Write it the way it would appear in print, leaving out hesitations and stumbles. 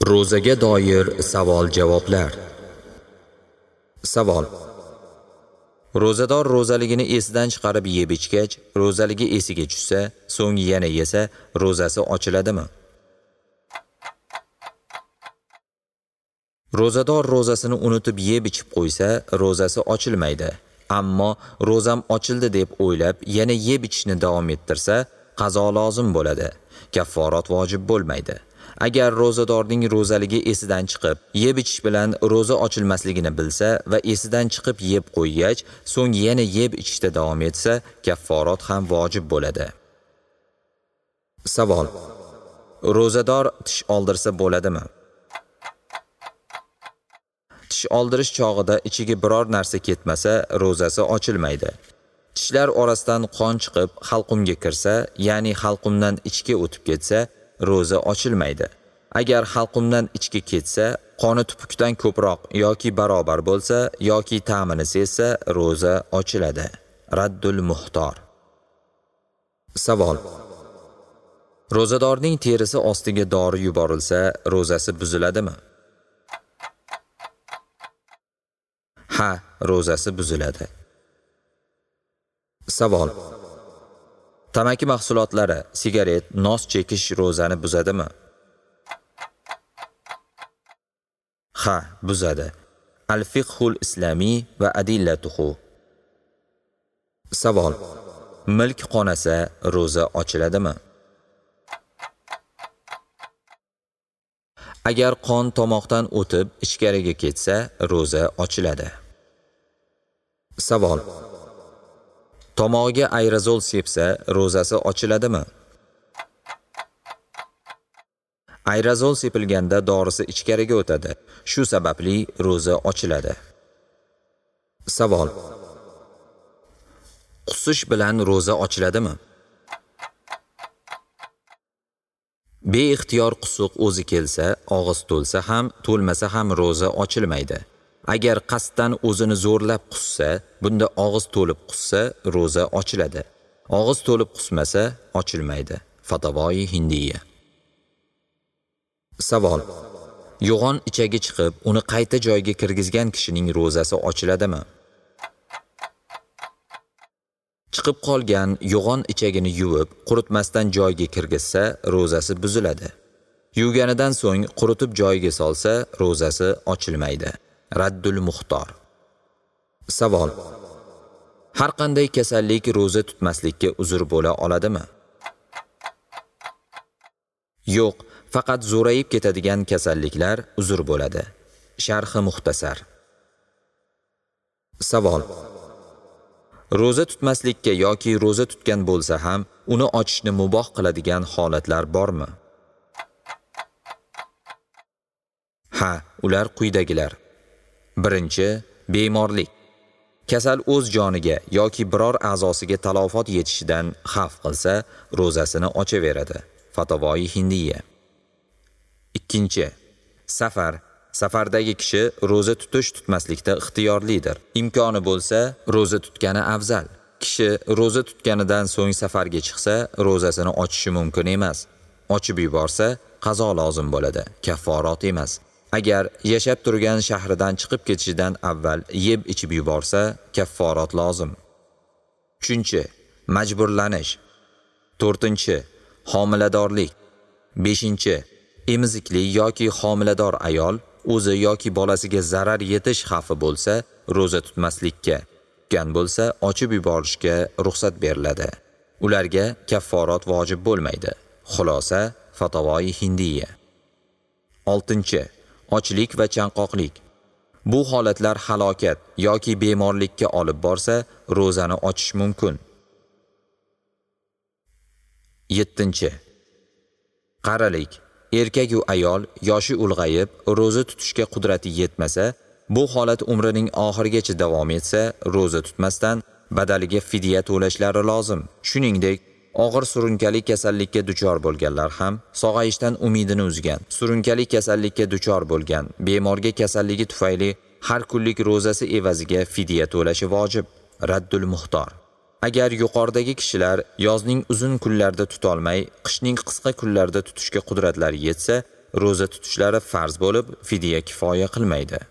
Ro'zaga doir savol-javoblar. Savol. Ro'zador ro'zaligini esidan chiqarib yeb ichgach, ro'zaligi esiga tushsa, so'ng yana yesa, ro'zasi ochiladimi? Ro'zador ro'zasini unutib yeb ichib qo'ysa, ro'zasi ochilmaydi. Ammo ro'zam ochildi deb o'ylab, yana yeb ichishni davom ettirsa, qazo lozim bo'ladi. Kafforat vojib bo'lmaydi. Agar ro'zadorning ro'zaligi esidan chiqib, yeb ichish bilan ro'za ochilmasligini bilsa va esidan chiqib yeb qo'ygach, so'ng yana yeb ichishda davom etsa, kafforat ham vojib bo'ladi. Savol. Ro'zador tish oldirsa bo'ladimi? Tish oldirish chog'ida ichiga biror narsa ketmasa, ro'zasi ochilmaydi. Tishlar orasidan qon chiqib, halqumga kirsa, ya'ni halqumdan ichga o'tib ketsa, ro'za ochilmaydi. Agar halqumdan ichga ketsa, qoni tupukdan ko'proq yoki barobar bo'lsa, yoki ta'mini sezsa, ro'za ochiladi. Raddul muhtor. Savol. Ro'zadorning terisi ostiga dori yuborilsa, ro'zasi buziladimi? Ha, ro'zasi buziladi. Savol. Tamaki mahsulotlari, sigaret, nos chekish ro'zani buzadimi? Ha, buzadi. Al-fiqhul islomiy va adillatuhu. Savol. Milk qonasa, ro'za ochiladimi? Agar qon tomoqdan o'tib, ichkariga ketsa, ro'za ochiladi. Savol. Tomog'iga aerozol sepsa, ro'zasi ochiladimi? Aerozol sepilganda dorisi ichkariga o'tadi. Shu sababli ro'za ochiladi. Savol. Qusish bilan ro'za ochiladimi? Beixtiyor qusuq o'zi kelsa, og'iz to'lsa ham, to'lmasa ham ro'za ochilmaydi. Agar qasddan o'zini zo'rlab qussa, bunda og'iz to'lib qussa, ro'za ochiladi. Og'iz to'lib qusmasa, ochilmaydi. Fatavoi Hindiya. Savol. Yo'g'on ichagi chiqib, uni qayta joyiga kirgizgan kishining ro'zasi ochiladimi? Chiqib qolgan yo'g'on ichagini yuvib, quritmasdan joyiga kirgizsa, ro'zasi buziladi. Yuvganidan so'ng quritib joyiga solsa, ro'zasi ochilmaydi. Raddul muhtor. Savol. Har qanday kasallik ro'za tutmaslikka uzr bo'la oladimi? Yo'q, faqat zo'rayib ketadigan kasalliklar uzr bo'ladi. Sharhi muxtasar. Savol. Ro'za tutmaslikka yoki ro'za tutgan bo'lsa ham, uni ochishni muboh qiladigan holatlar bormi? Ha, ular quyidagilar. Birinchi, bemorlik. Kasal o'z joniga yoki biror a'zosiga talofot yetishidan xavf qilsa, ro'zasini ochaveradi. Fatavoi Hindiya. Ikkinchi, safar. Safardagi kishi ro'za tutmaslikda ixtiyorlidir. Imkoni bo'lsa, ro'za tutgani afzal. Kishi ro'za tutganidan so'ng safarga chiqsa, ro'zasini ochishi mumkin emas. Ochib yuborsa, qazo lozim bo'ladi, kafforat emas. Agar yashab turgan shahridan chiqib ketishidan avval yeb ichib yuborsa, kafforat lozim. Uchinchi, majburlanish. To'rtinchi, homiladorlik. Beshinchi, emizikli yoki homilador ayol o'zi yoki bolasiga zarar yetish xavfi bo'lsa, ro'za tutmaslikka, tutgan bo'lsa, ochib yuborishga ruxsat beriladi. Ularga kafforat vojib bo'lmaydi. Xulosa Fatavoi Hindiya. Oltinchi, ochlik va chanqoqlik. Bu holatlar halokat yoki bemorlikka olib borsa, ro'zani ochish mumkin. Yettinchi, qaralik. Erkak va ayol yoshi ulg'ayib, ro'za tutishga qudrati yetmasa, bu holat umrining oxirigacha davom etsa, ro'za tutmasdan badaliga fidya to'lashlari lozim. Shuningdek, og'ir surunkali kasallikka duchor bo'lganlar ham sog'ayishdan umidini uzgan, surunkali kasallikka duchor bo'lgan bemorga kasalligi tufayli har kunlik ro'zasi evaziga fidya to'lashi vojib. Raddul muhtor. Agar yuqoridagi kishilar yozning uzun kunlarida tutolmay, qishning qisqa kunlarida tutishga qudratlari yetsa, ro'za tutishlari farz bo'lib, fidya kifoya qilmaydi.